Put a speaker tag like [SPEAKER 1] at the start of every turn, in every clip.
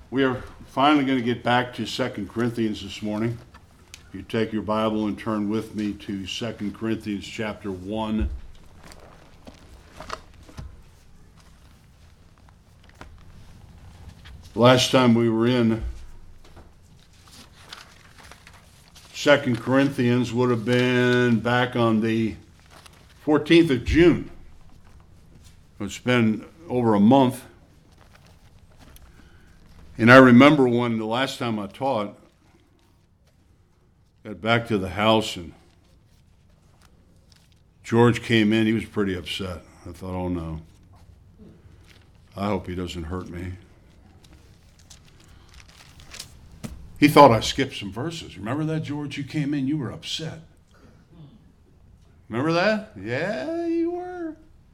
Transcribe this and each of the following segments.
[SPEAKER 1] We are finally going to get back to 2 Corinthians this morning. If you take your Bible and turn with me to 2 Corinthians chapter 1. Last time we were in 2 Corinthians would have been back on the 14th of June. It's been over a month. And I remember when the last time I taught, got back to the house and George came in. He was pretty upset. I thought, oh no, I hope he doesn't hurt me. He thought I skipped some verses. Remember that, George? You came in, you were upset. Remember that? Yeah, you were.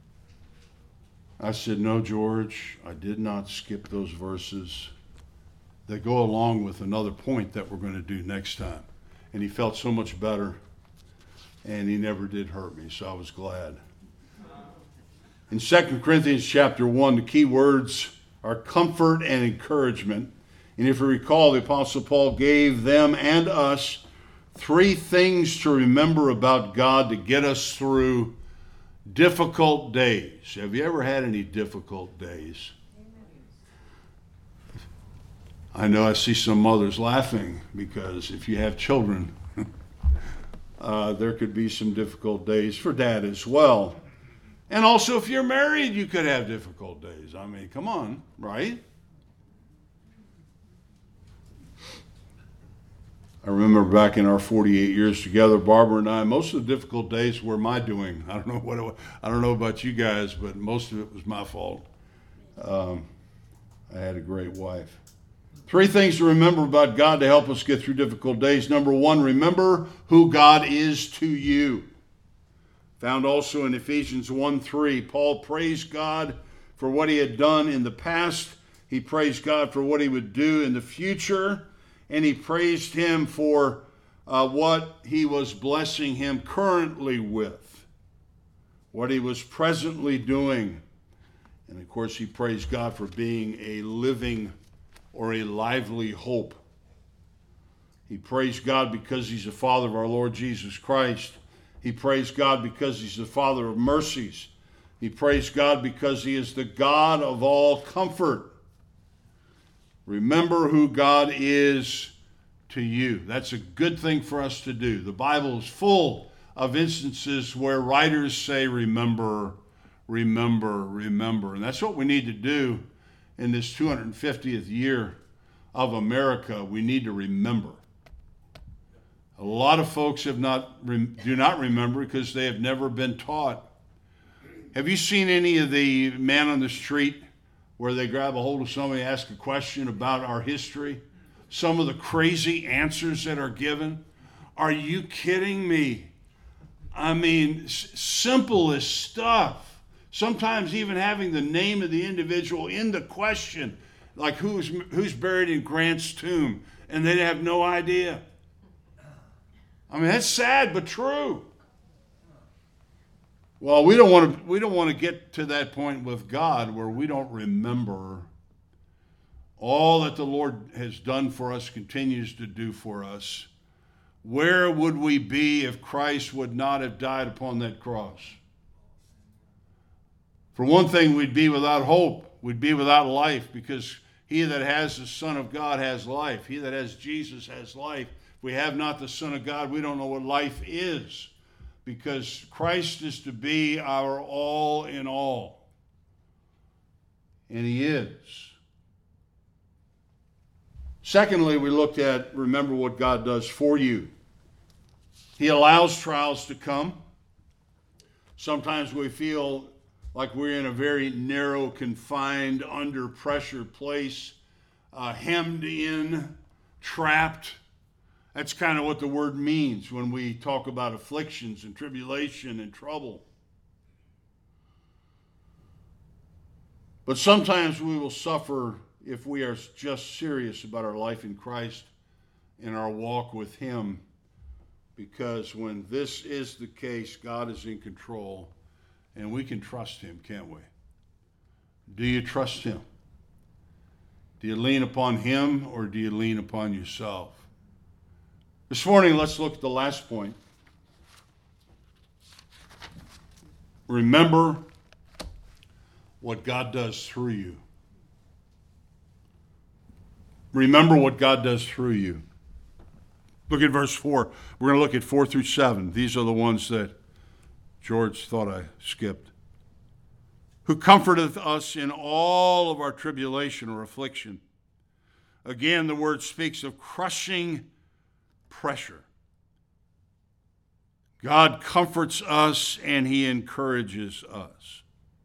[SPEAKER 1] I said, no, George, I did not skip those verses that go along with another point that we're going to do next time. And he felt so much better, and he never did hurt me, so I was glad. In 2 Corinthians chapter 1, the key words are comfort and encouragement. And if you recall, the Apostle Paul gave them and us 3 things to remember about God to get us through difficult days. Have you ever had any difficult days? I know I see some mothers laughing because if you have children, there could be some difficult days for dad as well. And also if you're married, you could have difficult days. I mean, come on, right? I remember back in our 48 years together, Barbara and I, most of the difficult days were my doing. I don't know about you guys, but most of it was my fault. I had a great wife. 3 things to remember about God to help us get through difficult days. Number 1, remember who God is to you. Found also in Ephesians 1:3, Paul praised God for what he had done in the past. He praised God for what he would do in the future. And he praised him for what he was blessing him currently with, what he was presently doing. And of course, he praised God for being a living or a lively hope. He praised God because he's the Father of our Lord Jesus Christ. He praised God because he's the Father of mercies. He praised God because he is the God of all comfort. Remember who God is to you. That's a good thing for us to do. The Bible is full of instances where writers say, remember, remember, remember. And that's what we need to do in this 250th year of America. We need to remember. A lot of folks do not remember because they have never been taught. Have you seen any of the man on the street where they grab a hold of somebody and ask a question about our history? Some of the crazy answers that are given. Are you kidding me? I mean, simplest stuff. Sometimes even having the name of the individual in the question, like who's buried in Grant's tomb, and they have no idea. I mean, that's sad but true. Well, we don't want to get to that point with God where we don't remember all that the Lord has done for us, continues to do for us. Where would we be if Christ would not have died upon that cross? For one thing, we'd be without hope. We'd be without life, because he that has the Son of God has life. He that has Jesus has life. If we have not the Son of God, we don't know what life is, because Christ is to be our all in all. And he is. Secondly, we looked at, remember what God does for you. He allows trials to come. Sometimes we feel like we're in a very narrow, confined, under pressure place, hemmed in, trapped. That's kind of what the word means when we talk about afflictions and tribulation and trouble. But sometimes we will suffer if we are just serious about our life in Christ and our walk with him, because when this is the case, God is in control. And we can trust him, can't we? Do you trust him? Do you lean upon him or do you lean upon yourself? This morning, let's look at the last point. Remember what God does through you. Remember what God does through you. Look at verse 4. We're going to look at 4 through 7. These are the ones that George thought I skipped. Who comforteth us in all of our tribulation or affliction. Again, the word speaks of crushing pressure. God comforts us and he encourages us,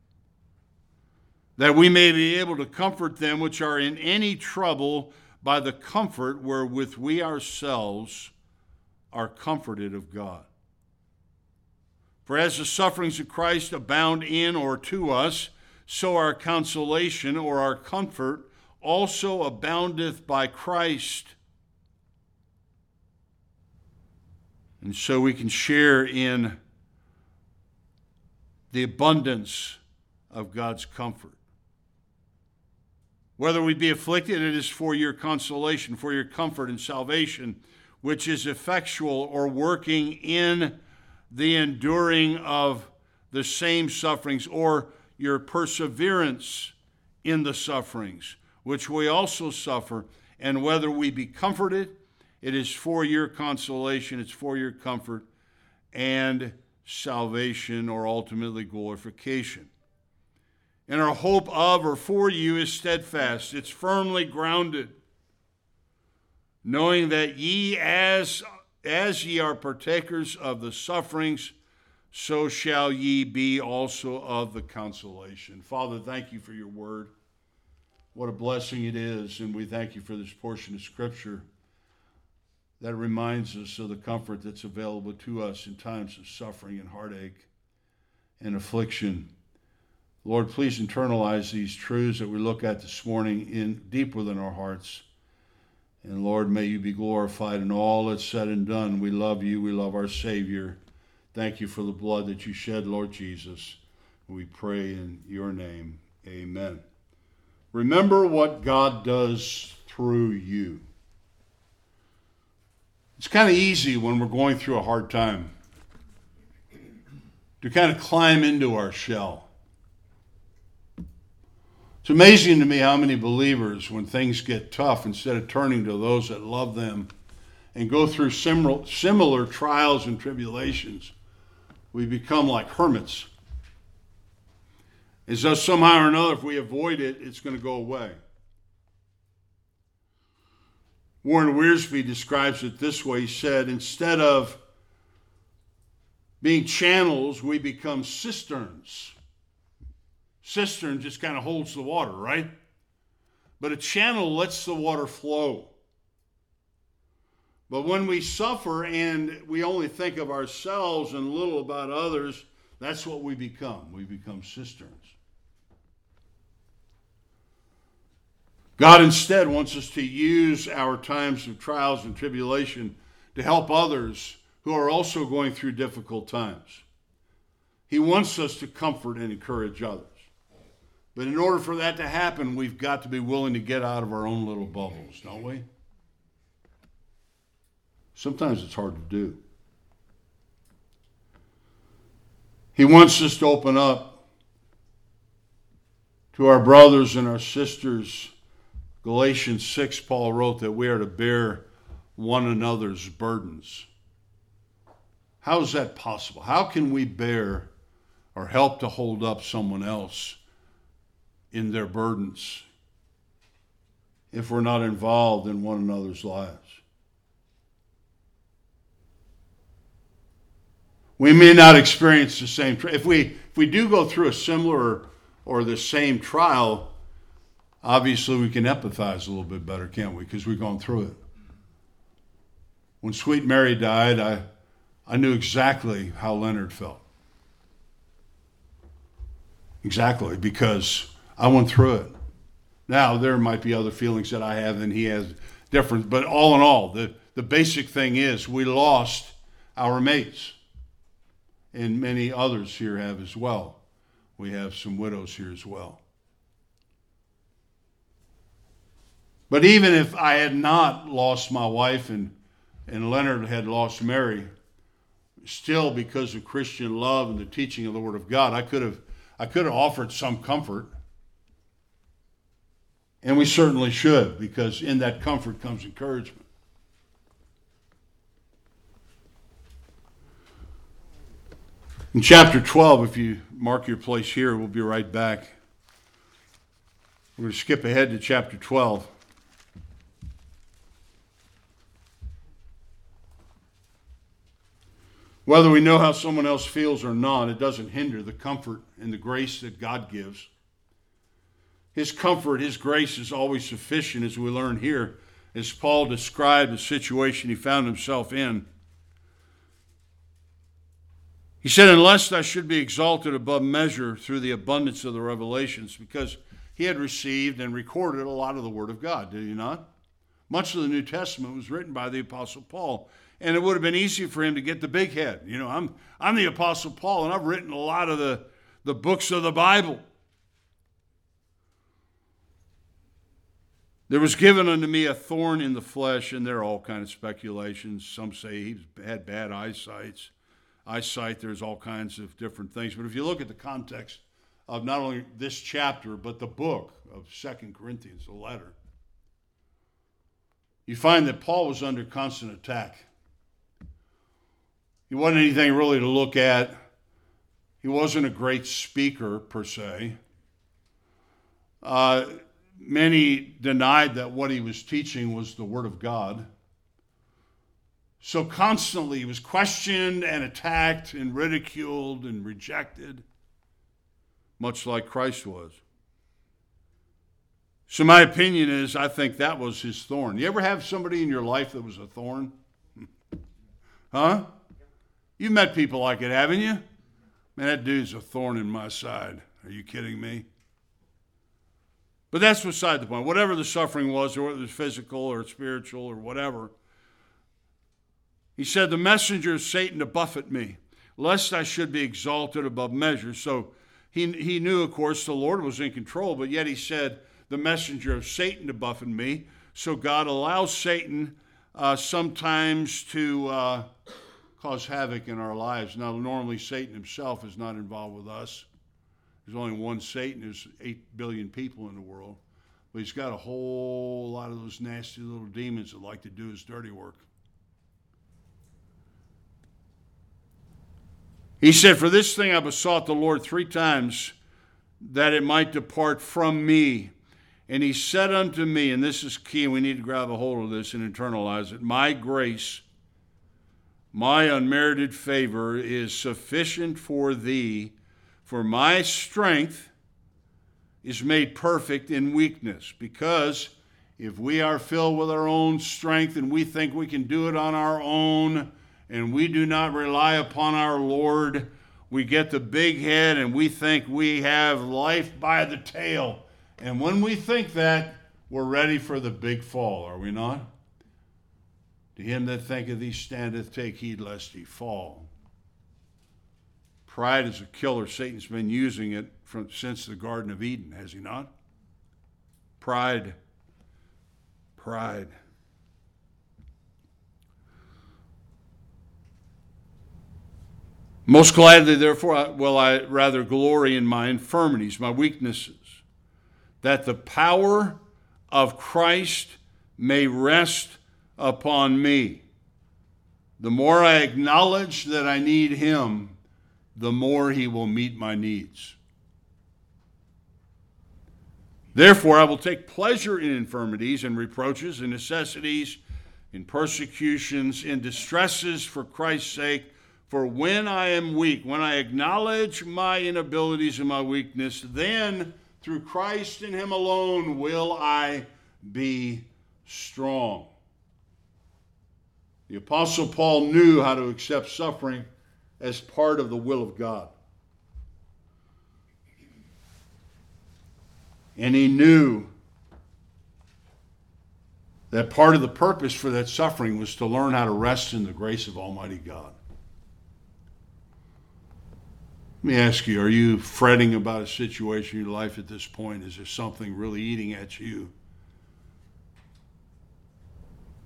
[SPEAKER 1] that we may be able to comfort them which are in any trouble by the comfort wherewith we ourselves are comforted of God. For as the sufferings of Christ abound in or to us, so our consolation or our comfort also aboundeth by Christ. And so we can share in the abundance of God's comfort. Whether we be afflicted, it is for your consolation, for your comfort and salvation, which is effectual or working in the enduring of the same sufferings, or your perseverance in the sufferings, which we also suffer. And whether we be comforted, it is for your consolation, it's for your comfort and salvation, or ultimately glorification. And our hope of or for you is steadfast, it's firmly grounded, knowing that ye as ye are partakers of the sufferings, so shall ye be also of the consolation. Father, thank you for your word. What a blessing it is, and we thank you for this portion of Scripture that reminds us of the comfort that's available to us in times of suffering and heartache and affliction. Lord, please internalize these truths that we look at this morning in deep within our hearts. And Lord, may you be glorified in all that's said and done. We love you. We love our Savior. Thank you for the blood that you shed, Lord Jesus. We pray in your name. Amen. Remember what God does through you. It's kind of easy when we're going through a hard time to kind of climb into our shell. It's amazing to me how many believers, when things get tough, instead of turning to those that love them and go through similar trials and tribulations, we become like hermits. As though somehow or another, if we avoid it, it's going to go away. Warren Wiersbe describes it this way. He said, instead of being channels, we become cisterns. Cistern just kind of holds the water, right? But a channel lets the water flow. But when we suffer and we only think of ourselves and little about others, that's what we become. We become cisterns. God instead wants us to use our times of trials and tribulation to help others who are also going through difficult times. He wants us to comfort and encourage others. But in order for that to happen, we've got to be willing to get out of our own little bubbles, don't we? Sometimes it's hard to do. He wants us to open up to our brothers and our sisters. Galatians 6, Paul wrote that we are to bear one another's burdens. How is that possible? How can we bear or help to hold up someone else in their burdens if we're not involved in one another's lives? We may not experience the same if we do go through a similar or the same trial, obviously we can empathize a little bit better, can't we? Because we've gone through it. When Sweet Mary died, I knew exactly how Leonard felt. Exactly, because I went through it. Now, there might be other feelings that I have and he has different, but all in all, the basic thing is we lost our mates. And many others here have as well. We have some widows here as well. But even if I had not lost my wife and Leonard had lost Mary, still because of Christian love and the teaching of the Word of God, I could have offered some comfort. And we certainly should, because in that comfort comes encouragement. In chapter 12, if you mark your place here, we'll be right back. We're going to skip ahead to chapter 12. Whether we know how someone else feels or not, it doesn't hinder the comfort and the grace that God gives. His comfort, His grace is always sufficient, as we learn here, as Paul described the situation he found himself in. He said, unless I should be exalted above measure through the abundance of the revelations, because he had received and recorded a lot of the Word of God, did he not? Much of the New Testament was written by the Apostle Paul, and it would have been easy for him to get the big head. You know, I'm the Apostle Paul, and I've written a lot of the books of the Bible. There was given unto me a thorn in the flesh, and there are all kinds of speculations. Some say he had bad eyesight. There's all kinds of different things. But if you look at the context of not only this chapter, but the book of 2 Corinthians, the letter, you find that Paul was under constant attack. He wasn't anything really to look at. He wasn't a great speaker, per se. Many denied that what he was teaching was the Word of God. So constantly he was questioned and attacked and ridiculed and rejected, much like Christ was. So my opinion is, I think that was his thorn. You ever have somebody in your life that was a thorn? Huh? You've met people like it, haven't you? Man, that dude's a thorn in my side. Are you kidding me? But that's beside the point. Whatever the suffering was, or whether it was physical or spiritual or whatever, he said, the messenger of Satan to buffet me, lest I should be exalted above measure. So he knew, of course, the Lord was in control, but yet he said, the messenger of Satan to buffet me. So God allows Satan sometimes to cause havoc in our lives. Now, normally Satan himself is not involved with us. There's only one Satan. There's 8 billion people in the world. But he's got a whole lot of those nasty little demons that like to do his dirty work. He said, for this thing I besought the Lord 3 times, that it might depart from me. And he said unto me, and this is key, and we need to grab a hold of this and internalize it, my grace, my unmerited favor is sufficient for thee, for my strength is made perfect in weakness. Because if we are filled with our own strength and we think we can do it on our own, and we do not rely upon our Lord, we get the big head and we think we have life by the tail. And when we think that, we're ready for the big fall, are we not? To him that thinketh he standeth, take heed lest he fall. Pride is a killer. Satan's been using it since the Garden of Eden, has he not? Pride. Most gladly, therefore, will I rather glory in my infirmities, my weaknesses, that the power of Christ may rest upon me. The more I acknowledge that I need him, the more he will meet my needs. Therefore, I will take pleasure in infirmities and reproaches and necessities, in persecutions, in distresses for Christ's sake. For when I am weak, when I acknowledge my inabilities and my weakness, then through Christ and him alone will I be strong. The Apostle Paul knew how to accept suffering as part of the will of God. And he knew that part of the purpose for that suffering was to learn how to rest in the grace of Almighty God. Let me ask you, are you fretting about a situation in your life at this point? Is there something really eating at you?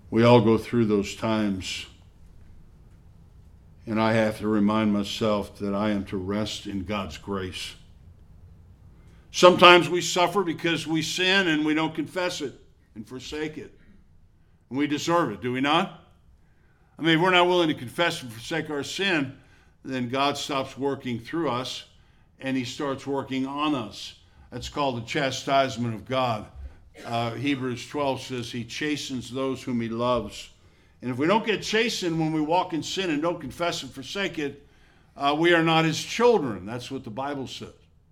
[SPEAKER 1] We all go through those times. And I have to remind myself that I am to rest in God's grace. Sometimes we suffer because we sin and we don't confess it and forsake it. And we deserve it, do we not? I mean, if we're not willing to confess and forsake our sin, then God stops working through us and he starts working on us. That's called the chastisement of God. Hebrews 12 says he chastens those whom he loves. And if we don't get chastened when we walk in sin and don't confess and forsake it, we are not his children. That's what the Bible says.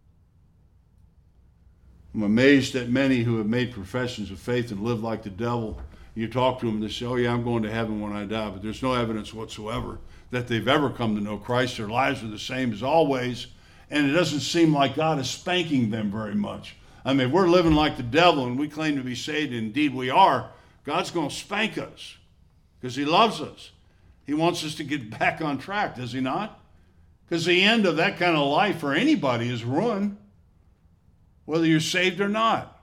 [SPEAKER 1] I'm amazed at many who have made professions of faith and live like the devil. You talk to them and they say, oh yeah, I'm going to heaven when I die. But there's no evidence whatsoever that they've ever come to know Christ. Their lives are the same as always. And it doesn't seem like God is spanking them very much. I mean, if we're living like the devil and we claim to be saved, and indeed we are, God's going to spank us because he loves us. He wants us to get back on track, does he not? Because the end of that kind of life for anybody is ruin, whether you're saved or not.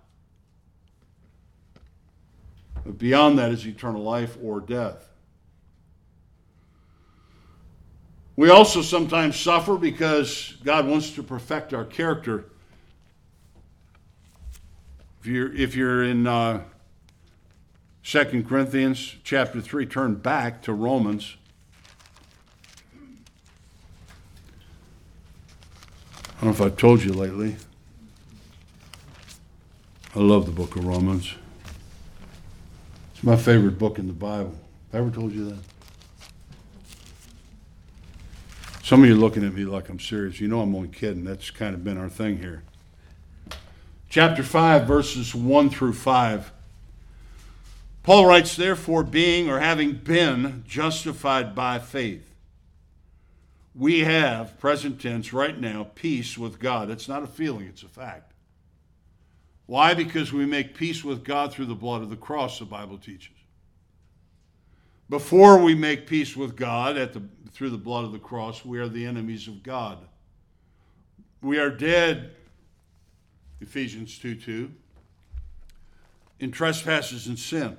[SPEAKER 1] But beyond that is eternal life or death. We also sometimes suffer because God wants to perfect our character. If you're in 2 Corinthians chapter 3, turn back to Romans. I don't know if I've told you lately. I love the book of Romans. It's my favorite book in the Bible. Have I ever told you that? Some of you are looking at me like I'm serious. You know I'm only kidding. That's kind of been our thing here. Chapter 5, verses 1 through 5. Paul writes, therefore, being or having been justified by faith, we have, present tense, right now, peace with God. It's not a feeling, it's a fact. Why? Because we make peace with God through the blood of the cross, the Bible teaches. Before we make peace with God through the blood of the cross, we are the enemies of God. We are dead, Ephesians 2:2, in trespasses and sin.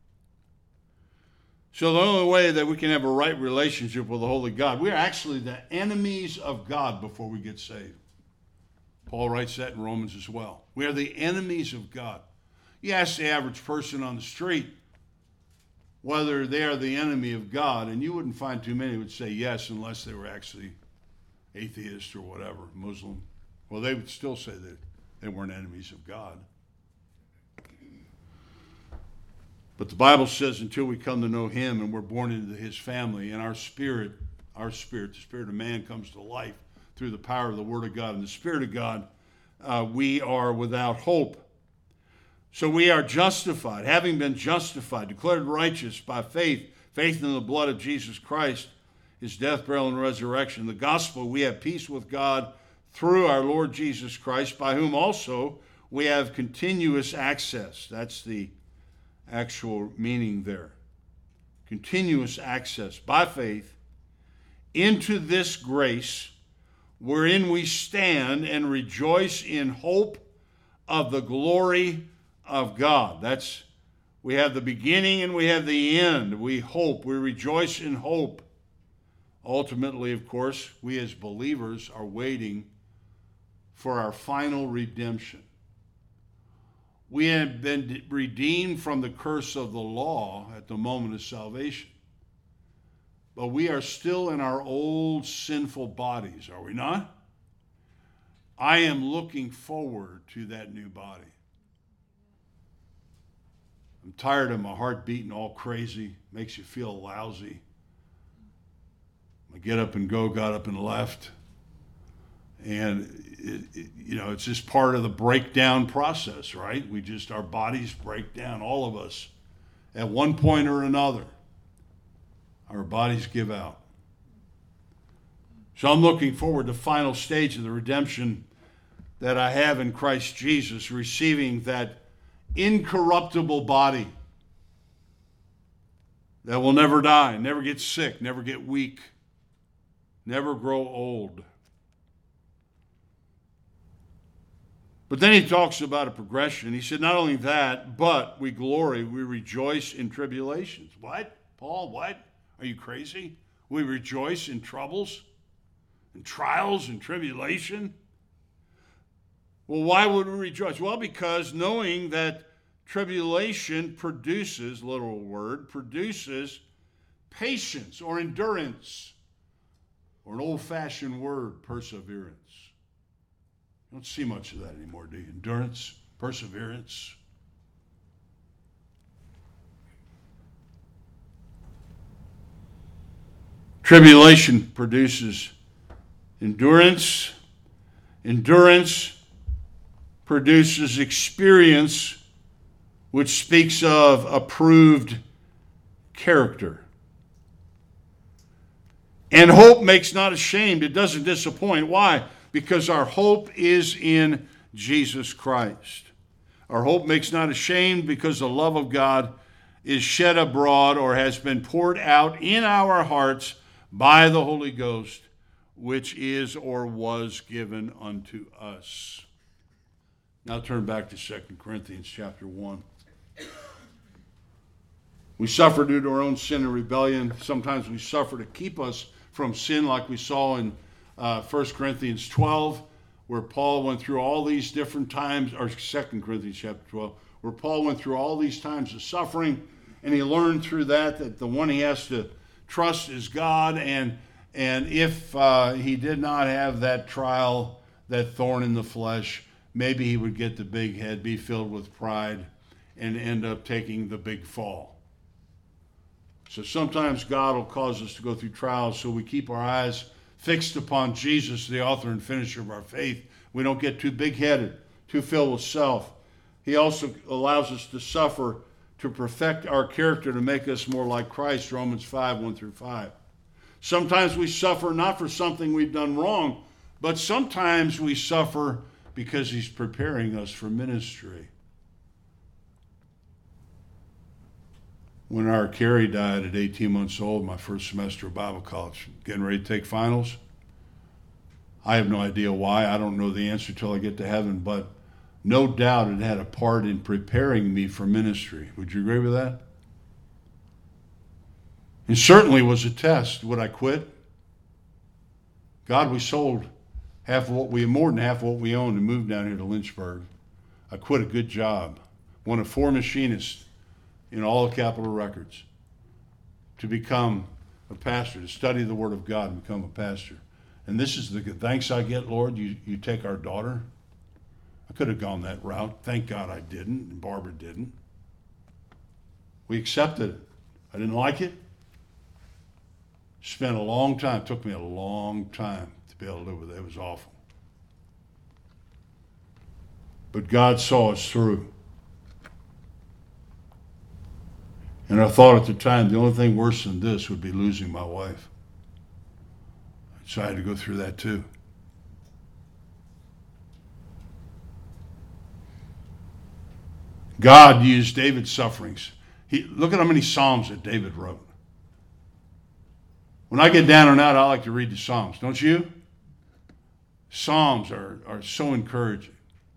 [SPEAKER 1] So the only way that we can have a right relationship with the Holy God, we are actually the enemies of God before we get saved. Paul writes that in Romans as well. We are the enemies of God. You ask the average person on the street whether they are the enemy of God, and you wouldn't find too many who would say yes unless they were actually atheist or whatever, Muslim. Well, they would still say that they weren't enemies of God. But the Bible says until we come to know him and we're born into his family, and our spirit, the spirit of man comes to life through the power of the Word of God and the Spirit of God, we are without hope. So we are justified, having been justified, declared righteous by faith in the blood of Jesus Christ, his death, burial, and resurrection. The gospel, we have peace with God through our Lord Jesus Christ, by whom also we have continuous access. That's the actual meaning there. Continuous access by faith into this grace wherein we stand and rejoice in hope of the glory of God. We have the beginning and we have the end. We hope, we rejoice in hope. Ultimately, of course, we as believers are waiting for our final redemption. We have been redeemed from the curse of the law at the moment of salvation. But we are still in our old sinful bodies, are we not? I am looking forward to that new body. I'm tired of my heart beating all crazy, makes you feel lousy. My get up and go got up and left. And it's just part of the breakdown process, right? Our bodies break down, all of us, at one point or another. Our bodies give out. So I'm looking forward to the final stage of the redemption that I have in Christ Jesus, receiving that incorruptible body that will never die, never get sick, never get weak, never grow old. But then he talks about a progression. He said, not only that, but we glory, we rejoice in tribulations. What? Paul, what? Are you crazy? We rejoice in troubles, in trials, and tribulation. Well, why would we rejoice? Well, because knowing that tribulation produces, literal word, produces patience or endurance, or an old-fashioned word, perseverance. You don't see much of that anymore, do you? Endurance, perseverance. Tribulation produces endurance. Endurance produces experience, which speaks of approved character. And hope makes not ashamed. It doesn't disappoint. Why? Because our hope is in Jesus Christ. Our hope makes not ashamed because the love of God is shed abroad or has been poured out in our hearts by the Holy Ghost, which is or was given unto us. Now turn back to 2 Corinthians chapter 1. We suffer due to our own sin and rebellion. Sometimes we suffer to keep us from sin, like we saw in 1 Corinthians 12, where Paul went through all these different times, or 2 Corinthians chapter 12, where Paul went through all these times of suffering, and he learned through that the one he has to trust is God, and if he did not have that trial, that thorn in the flesh, maybe he would get the big head, be filled with pride, and end up taking the big fall. So sometimes God will cause us to go through trials so we keep our eyes fixed upon Jesus, the author and finisher of our faith. We don't get too big-headed, too filled with self. He also allows us to suffer to perfect our character, to make us more like Christ, Romans 5, 1 through 5. Sometimes we suffer not for something we've done wrong, but sometimes we suffer because he's preparing us for ministry. When our Carrie died at 18 months old, my first semester of Bible college, getting ready to take finals, I have no idea why. I don't know the answer till I get to heaven, but no doubt it had a part in preparing me for ministry. Would you agree with that? It certainly was a test. Would I quit? God, we sold more than half of what we owned and moved down here to Lynchburg. I quit a good job. One of 4 machinists in all of Capitol Records to become a pastor, to study the Word of God and become a pastor. And this is the thanks I get, Lord, you take our daughter. I could have gone that route. Thank God I didn't, and Barbara didn't. We accepted it. I didn't like it. Spent a long time. It took me a long time to be able to live with it. It was awful. But God saw us through. And I thought at the time, the only thing worse than this would be losing my wife. So I had to go through that too. God used David's sufferings. Look at how many Psalms that David wrote. When I get down and out, I like to read the Psalms. Don't you? Psalms are so encouraging.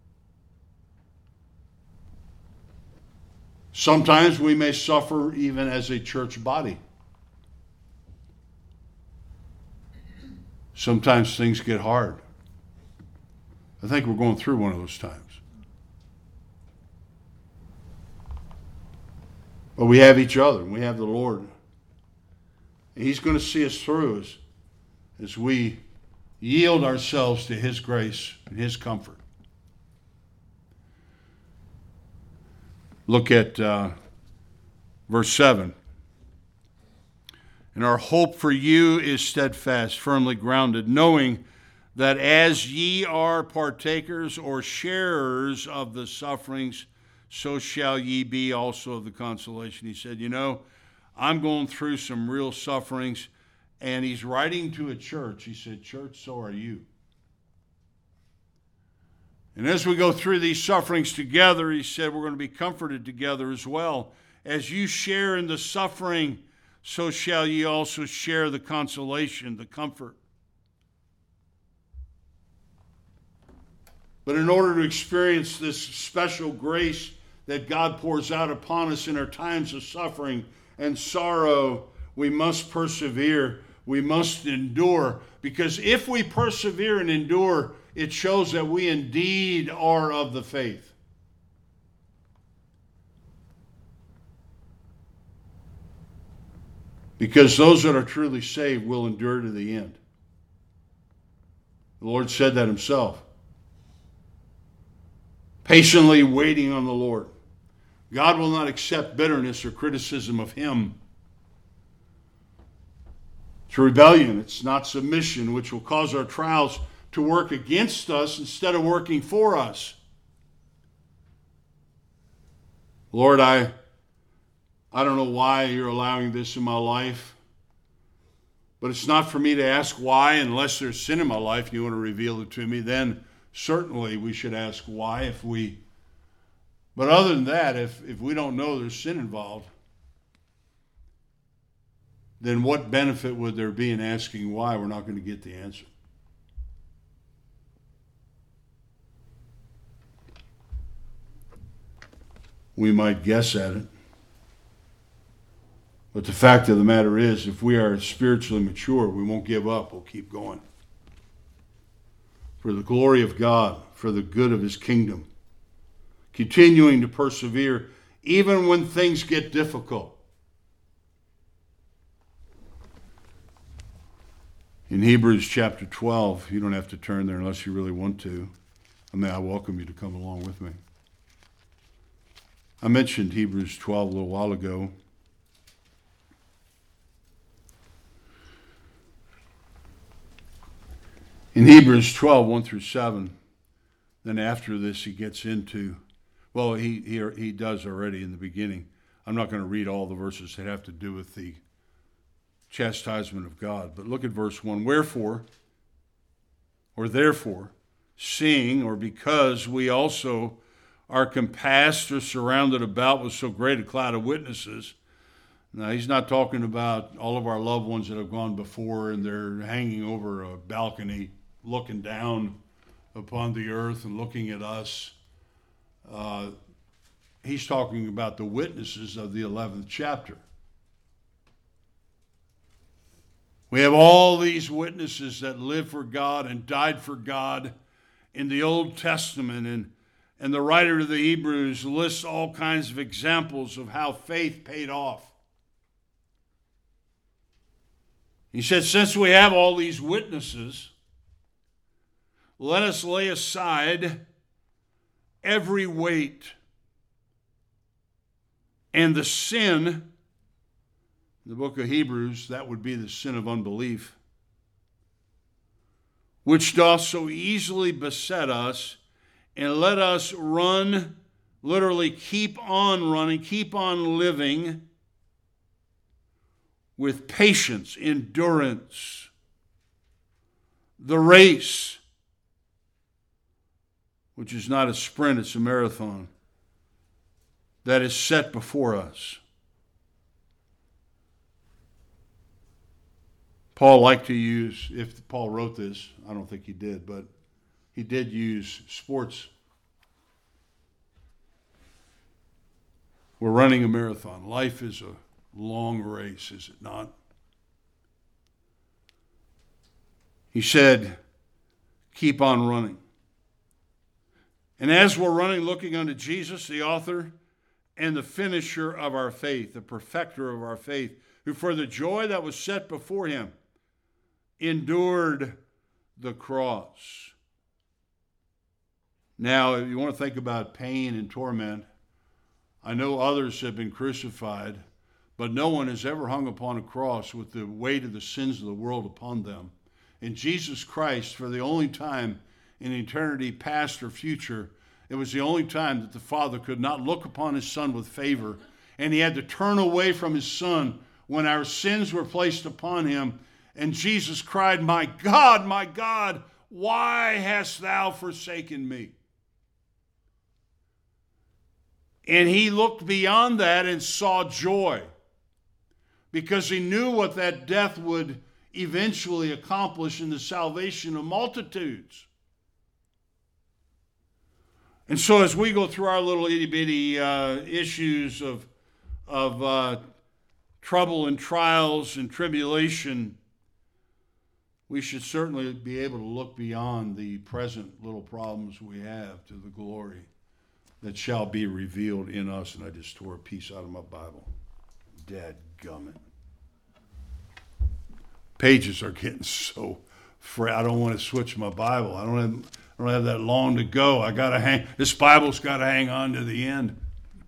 [SPEAKER 1] Sometimes we may suffer even as a church body. Sometimes things get hard. I think we're going through one of those times. But we have each other, and we have the Lord. And he's going to see us through as we yield ourselves to his grace and his comfort. Look at verse 7. And our hope for you is steadfast, firmly grounded, knowing that as ye are partakers or sharers of the sufferings, so shall ye be also of the consolation. He said, I'm going through some real sufferings. And he's writing to a church. He said, church, so are you. And as we go through these sufferings together, he said, we're going to be comforted together as well. As you share in the suffering, so shall ye also share the consolation, the comfort. But in order to experience this special grace that God pours out upon us in our times of suffering and sorrow, we must persevere. We must endure. Because if we persevere and endure, it shows that we indeed are of the faith. Because those that are truly saved will endure to the end. The Lord said that himself. Patiently waiting on the Lord. God will not accept bitterness or criticism of him. It's rebellion. It's not submission, which will cause our trials to work against us instead of working for us. Lord, I don't know why you're allowing this in my life, but it's not for me to ask why unless there's sin in my life and you want to reveal it to me. Then certainly we should ask why but other than that, if we don't know there's sin involved, then what benefit would there be in asking why? We're not going to get the answer. We might guess at it. But the fact of the matter is, if we are spiritually mature, we won't give up. We'll keep going. For the glory of God, for the good of his kingdom. Continuing to persevere even when things get difficult. In Hebrews chapter 12, you don't have to turn there unless you really want to. I welcome you to come along with me. I mentioned Hebrews 12 a little while ago. In Hebrews 12, 1 through 7, then after this he gets into, well, he does already in the beginning. I'm not going to read all the verses that have to do with the chastisement of God. But look at verse 1. Wherefore, or therefore, seeing, or because we also are compassed or surrounded about with so great a cloud of witnesses. Now, he's not talking about all of our loved ones that have gone before and they're hanging over a balcony looking down upon the earth and looking at us. He's talking about the witnesses of the 11th chapter. We have all these witnesses that lived for God and died for God in the Old Testament, and the writer of the Hebrews lists all kinds of examples of how faith paid off. He said, since we have all these witnesses, let us lay aside every weight and the sin. In the book of Hebrews, that would be the sin of unbelief, which doth so easily beset us, and let us run, literally keep on running, keep on living with patience, endurance, the race, which is not a sprint, it's a marathon, that is set before us. Paul liked to use, if Paul wrote this, I don't think he did, but he did use sports. We're running a marathon. Life is a long race, is it not? He said, keep on running. And as we're running, looking unto Jesus, the author and the finisher of our faith, the perfecter of our faith, who for the joy that was set before him endured the cross. Now, if you want to think about pain and torment, I know others have been crucified, but no one has ever hung upon a cross with the weight of the sins of the world upon them. And Jesus Christ, for the only time in eternity past or future, it was the only time that the Father could not look upon his Son with favor, and he had to turn away from his Son when our sins were placed upon him. And Jesus cried, my God, why hast thou forsaken me? And he looked beyond that and saw joy, because he knew what that death would eventually accomplish in the salvation of multitudes. And so as we go through our little itty-bitty issues of trouble and trials and tribulation, we should certainly be able to look beyond the present little problems we have to the glory that shall be revealed in us. And I just tore a piece out of my Bible. Dadgummit. Pages are getting so frayed. I don't want to switch my Bible. I don't have that long to go. This Bible's got to hang on to the end.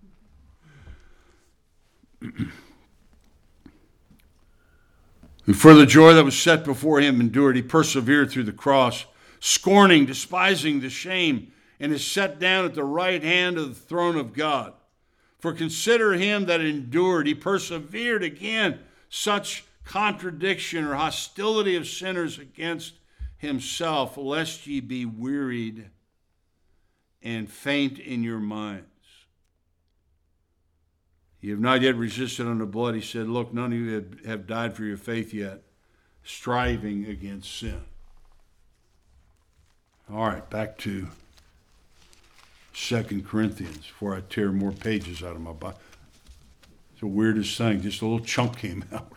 [SPEAKER 1] And for the joy that was set before him endured, he persevered through the cross, scorning, despising the shame, and is set down at the right hand of the throne of God. For consider him that endured, he persevered again, such contradiction or hostility of sinners against himself, lest ye be wearied and faint in your minds. You have not yet resisted unto blood. He said, look, none of you have died for your faith yet, striving against sin. All right, back to 2 Corinthians before I tear more pages out of my Bible. It's the weirdest thing. Just a little chunk came out.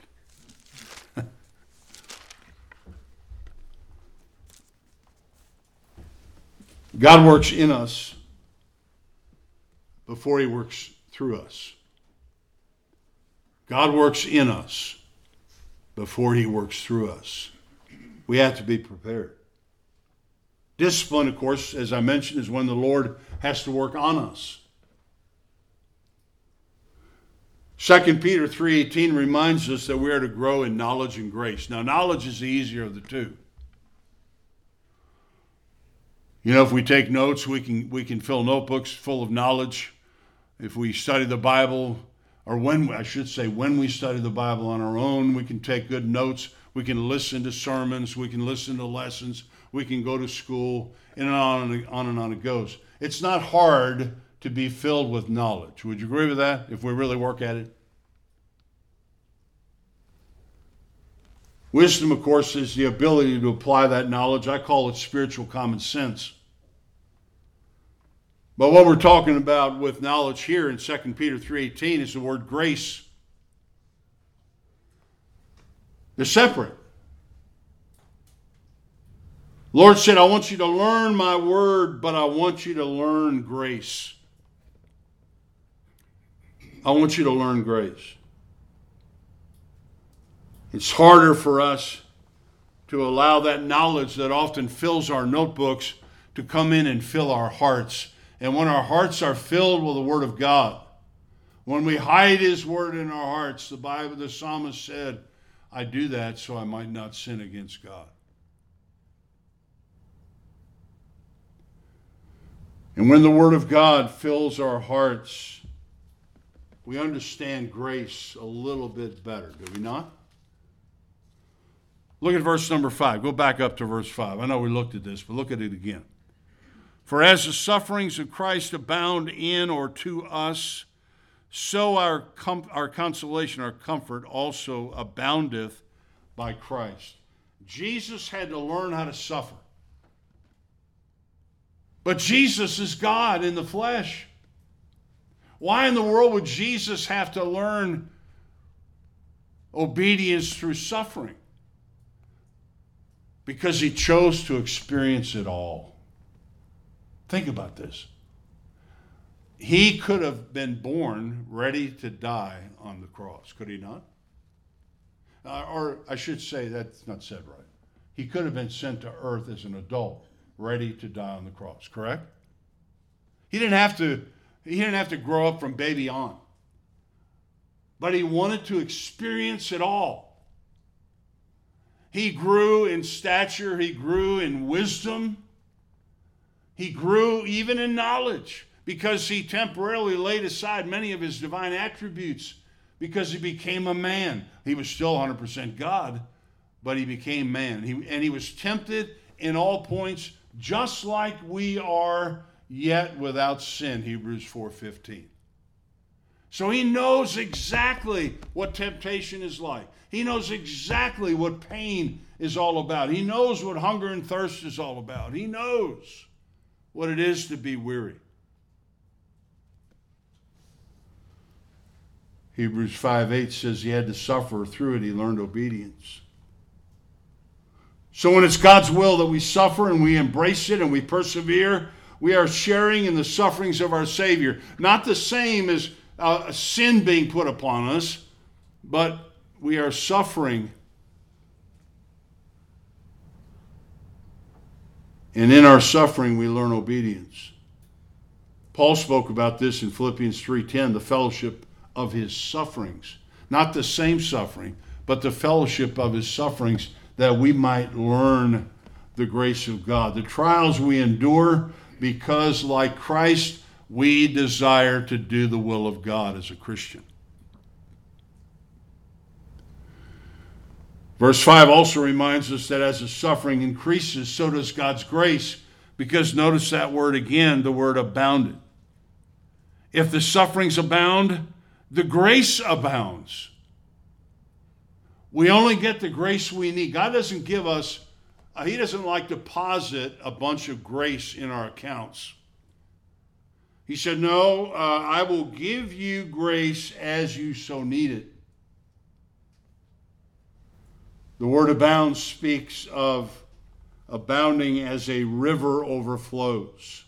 [SPEAKER 1] God works in us before he works through us. God works in us before he works through us. We have to be prepared. Discipline, of course, as I mentioned, is when the Lord has to work on us. 2 Peter 3:18 reminds us that we are to grow in knowledge and grace. Now, knowledge is the easier of the two. You know, if we take notes, we can fill notebooks full of knowledge. If we study the Bible, or when we study the Bible on our own, we can take good notes. We can listen to sermons. We can listen to lessons. We can go to school, and on and on it goes. It's not hard to be filled with knowledge. Would you agree with that, if we really work at it? Wisdom, of course, is the ability to apply that knowledge. I call it spiritual common sense. But what we're talking about with knowledge here in 2 Peter 3:18 is the word grace. They're separate. Lord said, I want you to learn my word, but I want you to learn grace. I want you to learn grace. It's harder for us to allow that knowledge that often fills our notebooks to come in and fill our hearts. And when our hearts are filled with the Word of God, when we hide His Word in our hearts, the psalmist said, I do that so I might not sin against God. And when the Word of God fills our hearts, we understand grace a little bit better, do we not? Look at verse number 5. Go back up to verse 5. I know we looked at this, but look at it again. For as the sufferings of Christ abound in or to us, so our consolation, our comfort also aboundeth by Christ. Jesus had to learn how to suffer. But Jesus is God in the flesh. Why in the world would Jesus have to learn obedience through suffering? Because he chose to experience it all. Think about this. He could have been born ready to die on the cross, could he not? Or I should say, that's not said right. He could have been sent to earth as an adult, ready to die on the cross, correct? He didn't have to grow up from baby on. But he wanted to experience it all. He grew in stature, he grew in wisdom, he grew even in knowledge, because he temporarily laid aside many of his divine attributes because he became a man. He was still 100% God, but he became man. He was tempted in all points, just like we are, yet without sin, Hebrews 4:15. So he knows exactly what temptation is like. He knows exactly what pain is all about. He knows what hunger and thirst is all about. He knows what it is to be weary. Hebrews 5:8 says he had to suffer. Through it, he learned obedience. So when it's God's will that we suffer and we embrace it and we persevere, we are sharing in the sufferings of our Savior. Not the same as sin being put upon us, but we are suffering. And in our suffering, we learn obedience. Paul spoke about this in Philippians 3:10, the fellowship of his sufferings. Not the same suffering, but the fellowship of his sufferings, that we might learn the grace of God. The trials we endure because, like Christ, we desire to do the will of God as a Christian. Verse 5 also reminds us that as the suffering increases, so does God's grace, because notice that word again, the word abounded. If the sufferings abound, the grace abounds. We only get the grace we need. God doesn't give us, he doesn't like deposit a bunch of grace in our accounts. He said, no, I will give you grace as you so need it. The word abound speaks of abounding as a river overflows.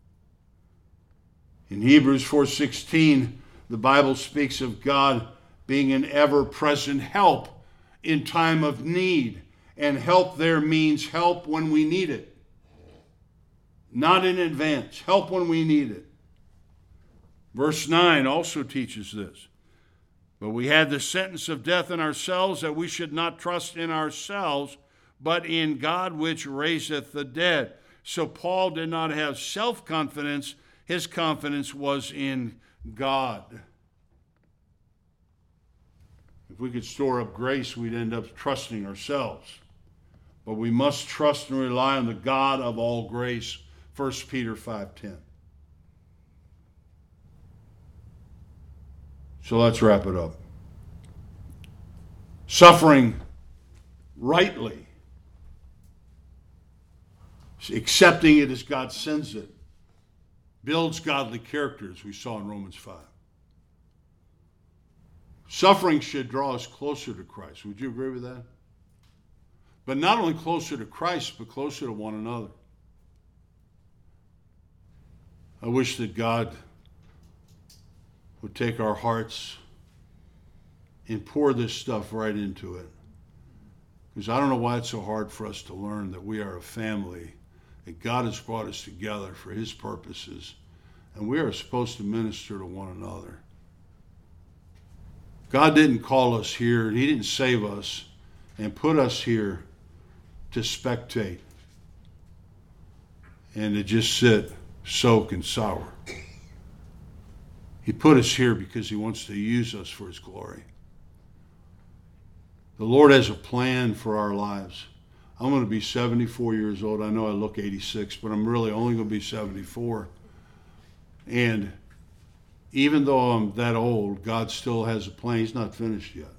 [SPEAKER 1] In Hebrews 4:16, the Bible speaks of God being an ever-present help in time of need. And help there means help when we need it. Not in advance. Help when we need it. Verse 9 also teaches this. But we had the sentence of death in ourselves, that we should not trust in ourselves, but in God which raiseth the dead. So Paul did not have self-confidence. His confidence was in God. If we could store up grace, we'd end up trusting ourselves. But we must trust and rely on the God of all grace. 1 Peter 5:10. So let's wrap it up. Suffering rightly, accepting it as God sends it, builds godly character, as we saw in Romans 5. Suffering should draw us closer to Christ. Would you agree with that? But not only closer to Christ, but closer to one another. I wish that God would take our hearts and pour this stuff right into it. Because I don't know why it's so hard for us to learn that we are a family, that God has brought us together for his purposes, and we are supposed to minister to one another. God didn't call us here, and he didn't save us and put us here to spectate and to just sit, soak, and sour. He put us here because he wants to use us for his glory. The Lord has a plan for our lives. I'm going to be 74 years old. I know I look 86, but I'm really only going to be 74. And even though I'm that old, God still has a plan. He's not finished yet.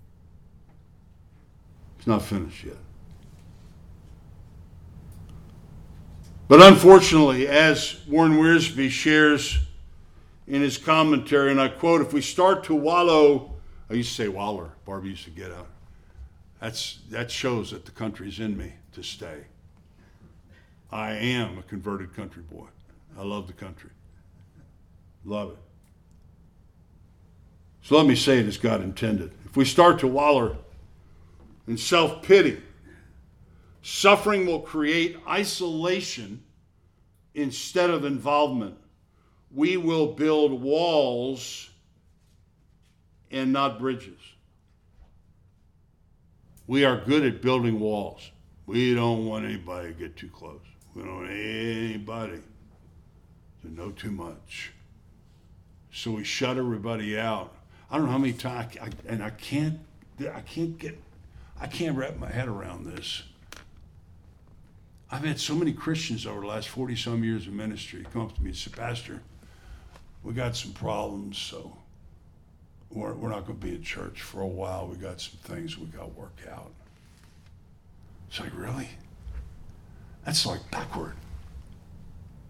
[SPEAKER 1] He's not finished yet. But unfortunately, as Warren Wiersbe shares in his commentary, and I quote, if we start to wallow, I used to say waller, Barbie used to get out. That shows that the country's in me to stay. I am a converted country boy. I love the country. Love it. So let me say it as God intended. If we start to wallow in self-pity, suffering will create isolation instead of involvement. We will build walls and not bridges. We are good at building walls. We don't want anybody to get too close. We don't want anybody to know too much. So we shut everybody out. I don't know how many times, I can't wrap my head around this. I've had so many Christians over the last 40-some years of ministry come up to me and say, Pastor, we got some problems, so we're not going to be in church for a while. We got some things we got to work out. It's like, really? That's like backward.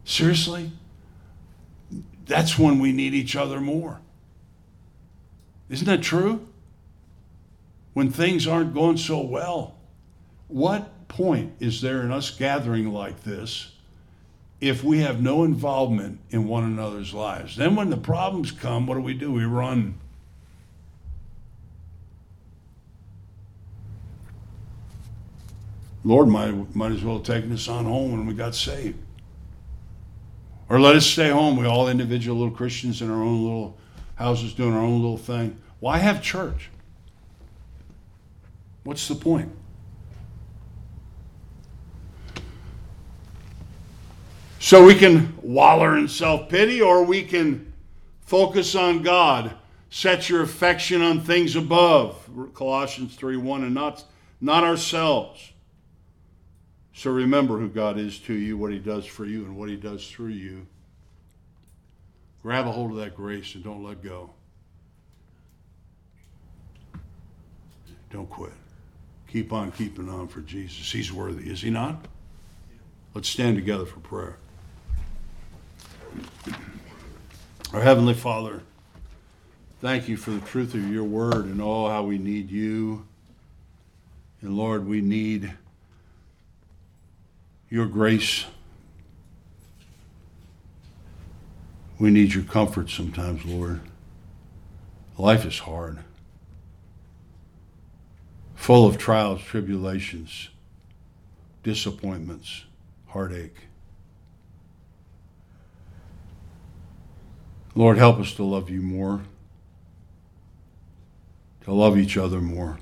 [SPEAKER 1] Seriously? That's when we need each other more. Isn't that true? When things aren't going so well, what point is there in us gathering like this if we have no involvement in one another's lives? Then when the problems come, what do? We run. Lord might as well have taken us on home when we got saved. Or let us stay home. We all individual little Christians in our own little houses doing our own little thing. Why have church? What's the point? So we can waller in self-pity, or we can focus on God. Set your affection on things above. Colossians 3:1, and not ourselves. So remember who God is to you, what he does for you, and what he does through you. Grab a hold of that grace and don't let go. Don't quit. Keep on keeping on for Jesus. He's worthy, is he not? Let's stand together for prayer. Our Heavenly Father, thank you for the truth of your word and oh, how we need you. And Lord, we need your grace. We need your comfort sometimes, Lord. Life is hard, full of trials, tribulations, disappointments, heartache. Lord, help us to love you more, to love each other more.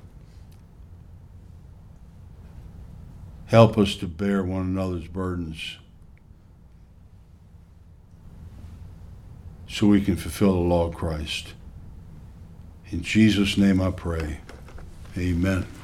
[SPEAKER 1] Help us to bear one another's burdens so we can fulfill the law of Christ. In Jesus' name I pray. Amen.